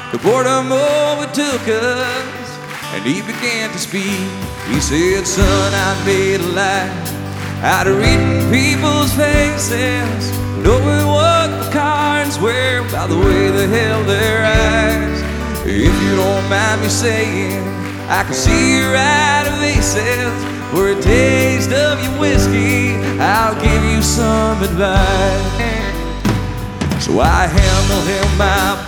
The boredom overtook us, and he began to speak. He said, son, I made a life out of reading people's faces, knowing what the cards were by the way they held their eyes. If you don't mind me saying, I can see you're out of aces. For a taste of your whiskey, I'll give you some advice. So I handle him my